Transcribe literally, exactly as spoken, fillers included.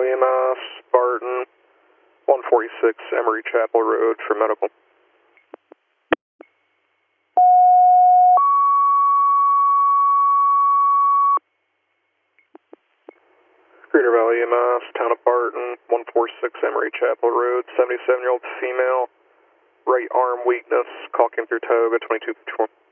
Valley E M S, Barton, one forty-six Emory Chapel Road for medical. Greater Valley E M S, Town of Barton, one forty-six Emory Chapel Road, seventy-seven-year-old female, right arm weakness, call came through Toga, twenty-two fifty-four.